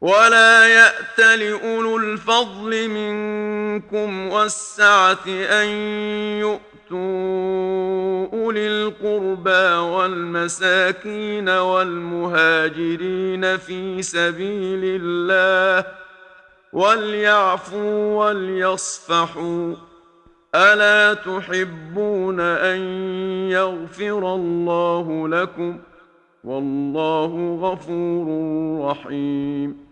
ولا يأت لأولو الفضل منكم والسعة أن يؤتوا أولي القربى والمساكين والمهاجرين في سبيل الله وليعفوا وليصفحوا ألا تحبون أن يغفر الله لكم والله غفور رحيم